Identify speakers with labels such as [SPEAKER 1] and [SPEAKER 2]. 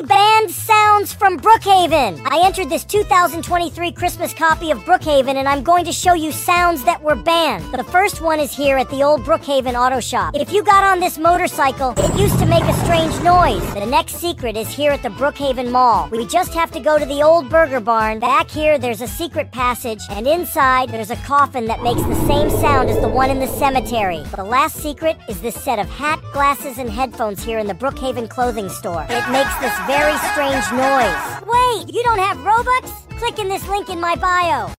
[SPEAKER 1] banned sounds from Brookhaven. I entered this 2023 Christmas copy of Brookhaven, and I'm going to show you sounds that were banned. The first one is here at the old Brookhaven Auto Shop. If you got on this motorcycle, it used to make a strange noise. The next secret is here at the Brookhaven Mall. We just have to go to the old Burger Barn. Back here, there's a secret passage, and inside, there's a coffin that makes the same sound as the one in the cemetery. The last secret is this set of hat, glasses, and headphones here in the Brookhaven clothing store. It makes this very strange noise. Wait, you don't have Robux? Click in this link in my bio.